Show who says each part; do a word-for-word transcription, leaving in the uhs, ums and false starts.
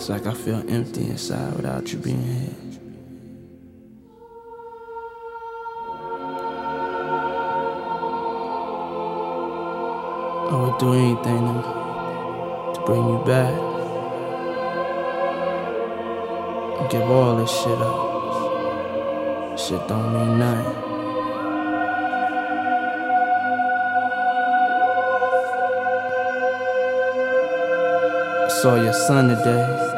Speaker 1: like I feel empty inside without you being here. I would do anything to, to bring you back. Give all this shit up. Shit don't mean nothing. I saw your son today.